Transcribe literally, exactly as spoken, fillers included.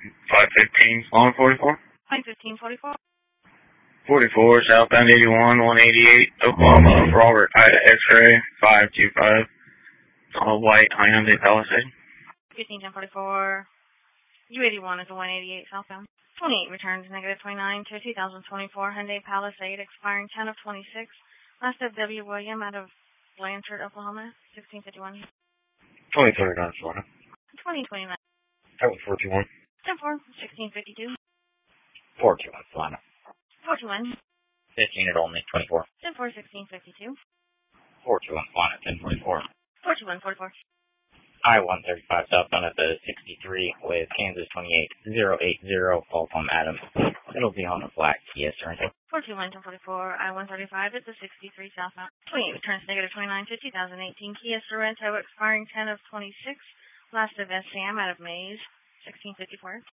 five fifteen, Spawn forty-four. five fifteen forty-four. forty-four, southbound eighty-one, one eighty-eight, Oklahoma, Robert, Ida X-ray, five two five, all white, Hyundai Palisade. fifteen ten forty-four. U eighty-one is a one eighty-eight southbound. twenty-eight returns negative twenty-nine to two thousand twenty-four Hyundai Palisade expiring ten of twenty-six. Last of W. William out of Blanchard, Oklahoma, sixteen fifty-one. twenty twenty-nine, Florida. twenty twenty-nine. That was four two one. ten four, sixteen fifty-two. four two one, Florida. four two one. fifteen at only, twenty-four. ten four, sixteen fifty-two. four two one, Florida, ten forty-four. four two one, forty-four. I one thirty-five southbound at the sixty-three with Kansas twenty-eight zero eight zero, call from Adam. It'll be on a black Kia Sorento. four two one, ten forty-four. I one thirty-five at the sixty-three southbound. twenty-eight returns negative twenty-nine to two thousand eighteen Kia Sorento expiring ten of twenty-six. Last of S C M out of Mays, sixteen fifty-four.